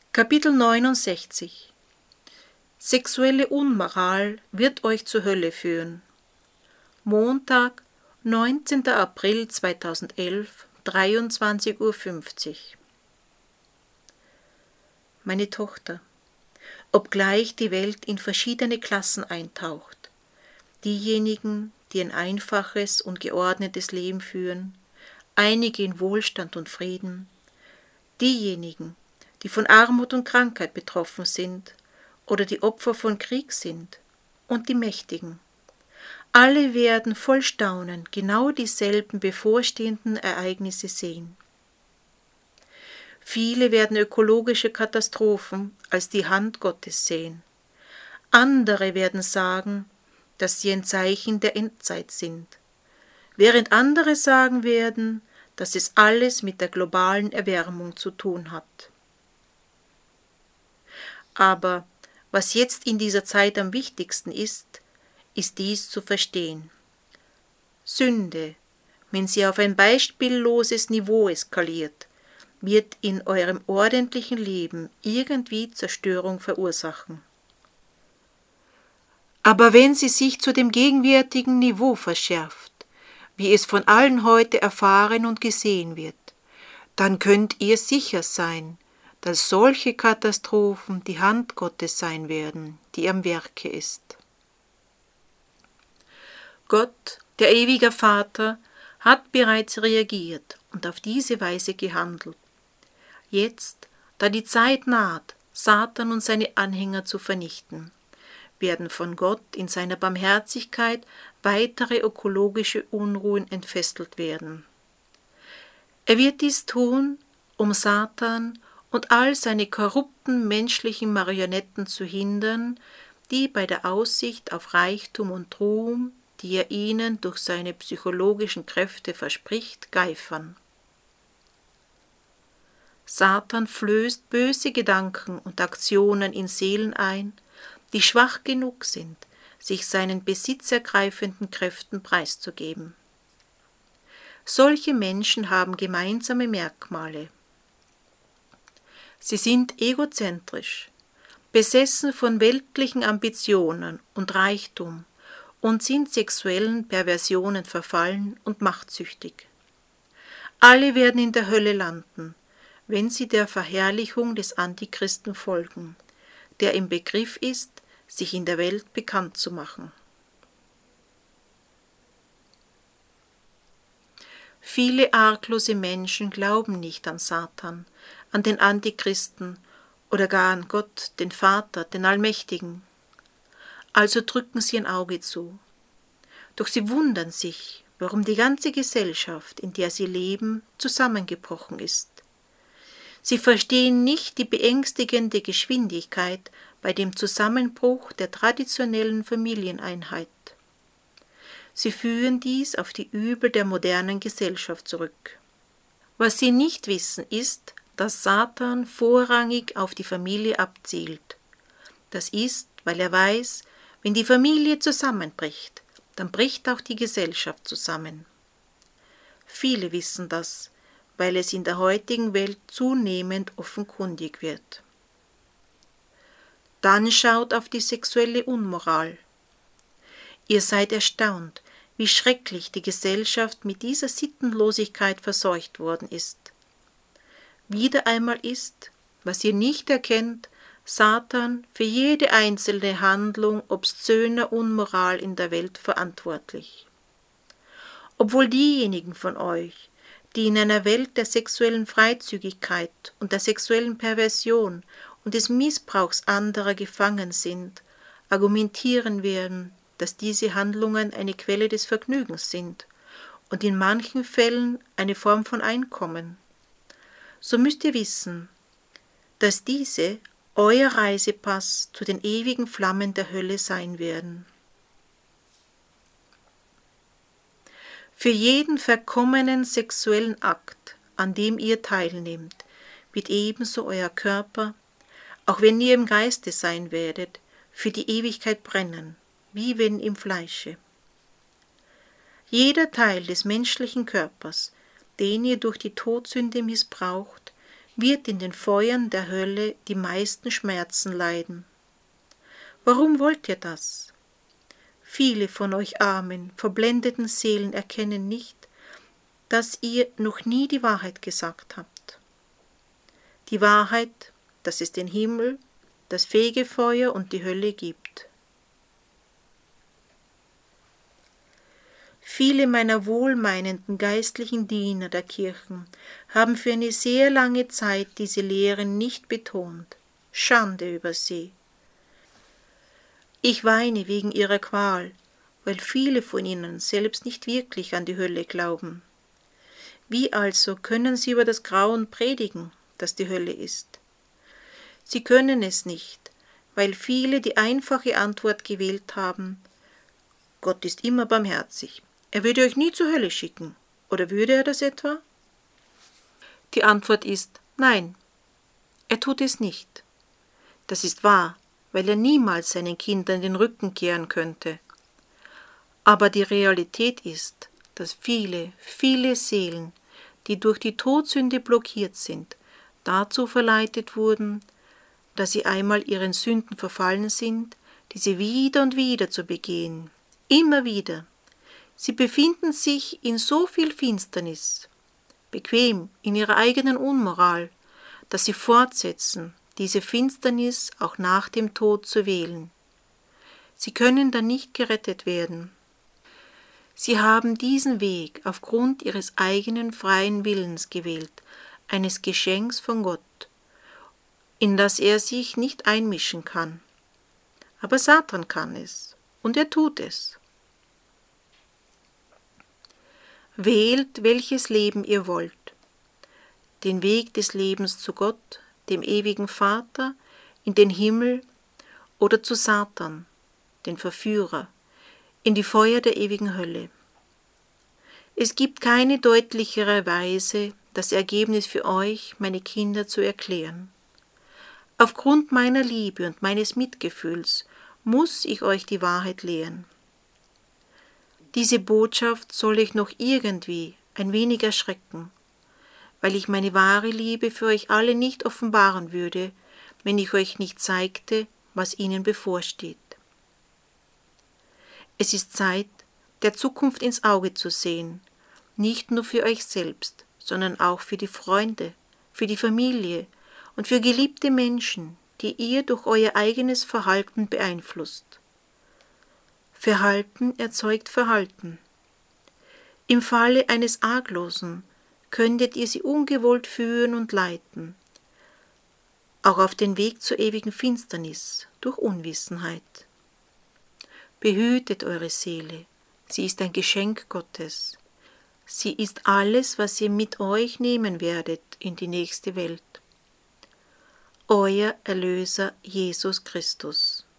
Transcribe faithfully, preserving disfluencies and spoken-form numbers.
Kapitel neunundsechzig. Sexuelle Unmoral wird euch zur Hölle führen. Montag, neunzehnter April zweitausendelf, dreiundzwanzig Uhr fünfzig. Meine Tochter, obgleich die Welt in verschiedene Klassen eintaucht, diejenigen, die ein einfaches und geordnetes Leben führen, einige in Wohlstand und Frieden, diejenigen, die von Armut und Krankheit betroffen sind oder die Opfer von Krieg sind, und die Mächtigen. Alle werden voll Staunen genau dieselben bevorstehenden Ereignisse sehen. Viele werden ökologische Katastrophen als die Hand Gottes sehen. Andere werden sagen, dass sie ein Zeichen der Endzeit sind, während andere sagen werden, dass es alles mit der globalen Erwärmung zu tun hat. Aber was jetzt in dieser Zeit am wichtigsten ist, ist dies zu verstehen. Sünde, wenn sie auf ein beispielloses Niveau eskaliert, wird in eurem ordentlichen Leben irgendwie Zerstörung verursachen. Aber wenn sie sich zu dem gegenwärtigen Niveau verschärft, wie es von allen heute erfahren und gesehen wird, dann könnt ihr sicher sein, dass solche Katastrophen die Hand Gottes sein werden, die am Werke ist. Gott, der ewige Vater, hat bereits reagiert und auf diese Weise gehandelt. Jetzt, da die Zeit naht, Satan und seine Anhänger zu vernichten, werden von Gott in seiner Barmherzigkeit weitere ökologische Unruhen entfesselt werden. Er wird dies tun, um Satan und all seine korrupten menschlichen Marionetten zu hindern, die bei der Aussicht auf Reichtum und Ruhm, die er ihnen durch seine psychologischen Kräfte verspricht, geifern. Satan flößt böse Gedanken und Aktionen in Seelen ein, die schwach genug sind, sich seinen besitzergreifenden Kräften preiszugeben. Solche Menschen haben gemeinsame Merkmale. Sie sind egozentrisch, besessen von weltlichen Ambitionen und Reichtum und sind sexuellen Perversionen verfallen und machtsüchtig. Alle werden in der Hölle landen, wenn sie der Verherrlichung des Antichristen folgen, der im Begriff ist, sich in der Welt bekannt zu machen. Viele arglose Menschen glauben nicht an Satan, an den Antichristen oder gar an Gott, den Vater, den Allmächtigen. Also drücken sie ein Auge zu. Doch sie wundern sich, warum die ganze Gesellschaft, in der sie leben, zusammengebrochen ist. Sie verstehen nicht die beängstigende Geschwindigkeit bei dem Zusammenbruch der traditionellen Familieneinheit. Sie führen dies auf die Übel der modernen Gesellschaft zurück. Was sie nicht wissen, ist, dass Satan vorrangig auf die Familie abzielt. Das ist, weil er weiß, wenn die Familie zusammenbricht, dann bricht auch die Gesellschaft zusammen. Viele wissen das, weil es in der heutigen Welt zunehmend offenkundig wird. Dann schaut auf die sexuelle Unmoral. Ihr seid erstaunt, wie schrecklich die Gesellschaft mit dieser Sittenlosigkeit verseucht worden ist. Wieder einmal ist, was ihr nicht erkennt, Satan für jede einzelne Handlung obszöner Unmoral in der Welt verantwortlich. Obwohl diejenigen von euch, die in einer Welt der sexuellen Freizügigkeit und der sexuellen Perversion und des Missbrauchs anderer gefangen sind, argumentieren werden, dass diese Handlungen eine Quelle des Vergnügens sind und in manchen Fällen eine Form von Einkommen. So müsst ihr wissen, dass diese euer Reisepass zu den ewigen Flammen der Hölle sein werden. Für jeden verkommenen sexuellen Akt, an dem ihr teilnehmt, wird ebenso euer Körper, auch wenn ihr im Geiste sein werdet, für die Ewigkeit brennen, wie wenn im Fleische. Jeder Teil des menschlichen Körpers, den ihr durch die Todsünde missbraucht, wird in den Feuern der Hölle die meisten Schmerzen leiden. Warum wollt ihr das? Viele von euch armen, verblendeten Seelen erkennen nicht, dass ihr noch nie die Wahrheit gesagt habt. Die Wahrheit, dass es den Himmel, das Fegefeuer und die Hölle gibt. Viele meiner wohlmeinenden geistlichen Diener der Kirchen haben für eine sehr lange Zeit diese Lehren nicht betont. Schande über sie. Ich weine wegen ihrer Qual, weil viele von ihnen selbst nicht wirklich an die Hölle glauben. Wie also können sie über das Grauen predigen, das die Hölle ist? Sie können es nicht, weil viele die einfache Antwort gewählt haben: Gott ist immer barmherzig. Er würde euch nie zur Hölle schicken. Oder würde er das etwa? Die Antwort ist nein, er tut es nicht. Das ist wahr, weil er niemals seinen Kindern den Rücken kehren könnte. Aber die Realität ist, dass viele, viele Seelen, die durch die Todsünde blockiert sind, dazu verleitet wurden, dass sie einmal ihren Sünden verfallen sind, diese wieder und wieder zu begehen. Immer wieder. Sie befinden sich in so viel Finsternis, bequem in ihrer eigenen Unmoral, dass sie fortsetzen, diese Finsternis auch nach dem Tod zu wählen. Sie können dann nicht gerettet werden. Sie haben diesen Weg aufgrund ihres eigenen freien Willens gewählt, eines Geschenks von Gott, in das er sich nicht einmischen kann. Aber Satan kann es, und er tut es. Wählt, welches Leben ihr wollt. Den Weg des Lebens zu Gott, dem ewigen Vater, in den Himmel oder zu Satan, den Verführer, in die Feuer der ewigen Hölle. Es gibt keine deutlichere Weise, das Ergebnis für euch, meine Kinder, zu erklären. Aufgrund meiner Liebe und meines Mitgefühls muss ich euch die Wahrheit lehren. Diese Botschaft soll euch noch irgendwie ein wenig erschrecken, weil ich meine wahre Liebe für euch alle nicht offenbaren würde, wenn ich euch nicht zeigte, was ihnen bevorsteht. Es ist Zeit, der Zukunft ins Auge zu sehen, nicht nur für euch selbst, sondern auch für die Freunde, für die Familie und für geliebte Menschen, die ihr durch euer eigenes Verhalten beeinflusst. Verhalten erzeugt Verhalten. Im Falle eines Arglosen könntet ihr sie ungewollt führen und leiten, auch auf den Weg zur ewigen Finsternis durch Unwissenheit. Behütet eure Seele, sie ist ein Geschenk Gottes. Sie ist alles, was ihr mit euch nehmen werdet in die nächste Welt. Euer Erlöser Jesus Christus.